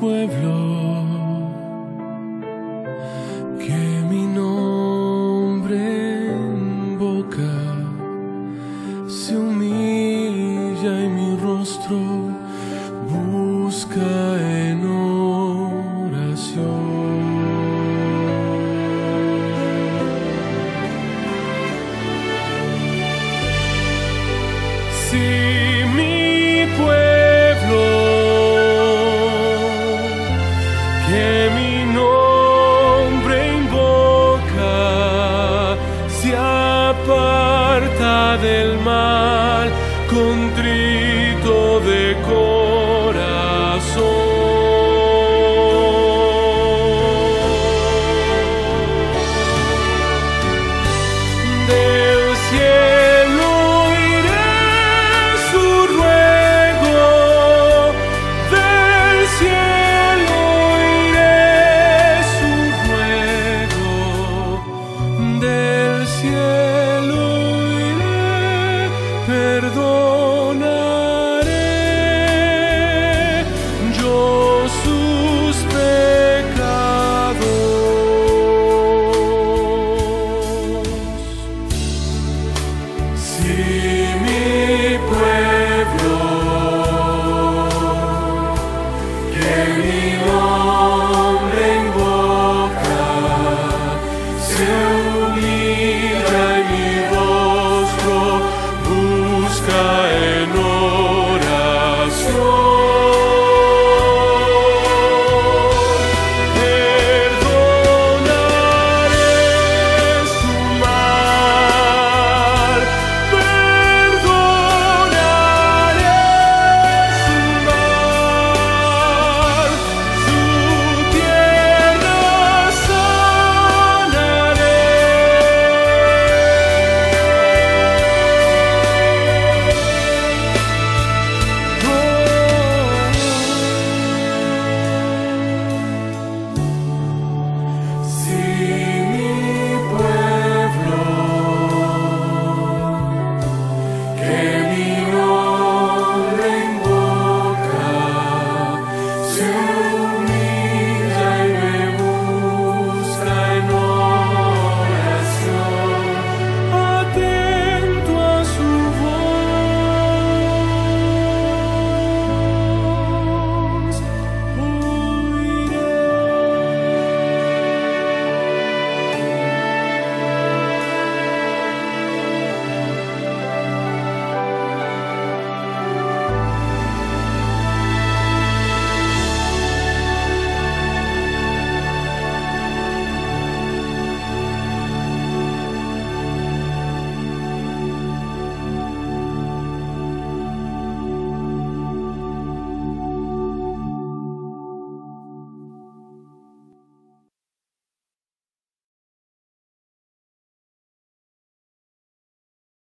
pueblo, que mi nombre invoca, se humilla y mi rostro busca en oración. Si mi pueblo, que mi nombre invoca, se aparta del mal, contrito de corazón, del cielo iré su ruego, del cielo iré su ruego, del cielo iré, perdonaré yo sus pecados. Si mi pueblo, que mi